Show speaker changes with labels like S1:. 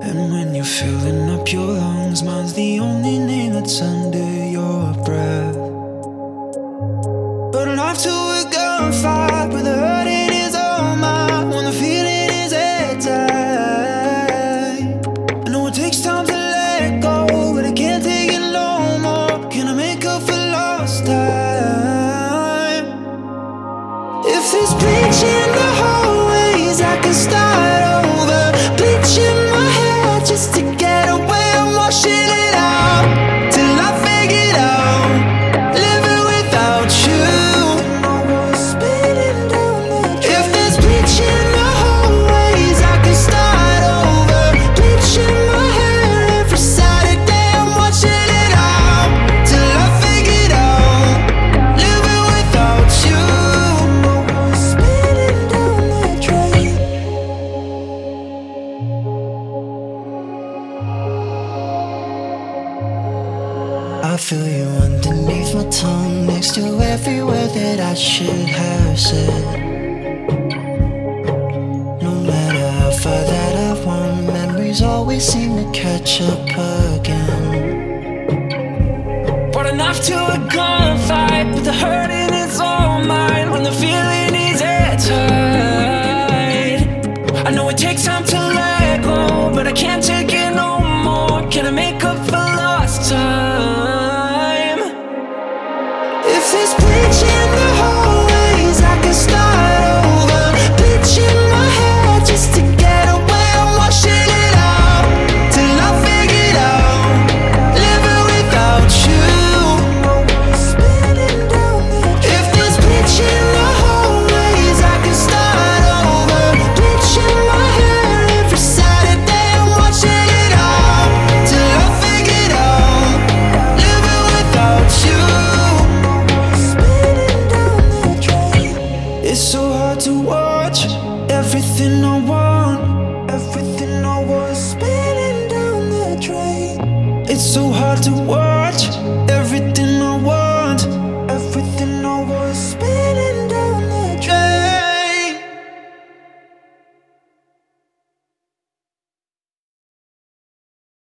S1: And when you're filling up your lungs, mine's the only name that's under your breath. But life to a gunfight, where the hurting is all mine, when the feeling is at tight. I know it takes time to let go, but I can't take it no more. Can I make up for lost time? If there's bleach in the hallways, I can start over. Bleach in my head just to get away. I'm washing it out till I figure it out. Living without you. If there's bleach in the hallways, I can start over. Bleach in my hair every Saturday. I'm washing it out till I figure it out. Living without you. I feel you underneath my tongue, next to every word that I should have said. No matter how far that I've run, memories always seem to catch up again. Brought a knife to a gunfight, but the hurting is all mine, when the feeling is at tight. I know it takes time to let go, but I can't take it no more. Can I make up for lost time? If there's bleach in the hallways, I can start over. Bleach in my head just to get away. I'm washing it out till I figure it out. Living without you. If there's bleach in the hallways, I can start over. Bleach in my hair every Saturday. I'm washing it out till I figure it out. Living without you. It's so hard to watch everything I want. Everything I was spinning down the drain. It's so hard to watch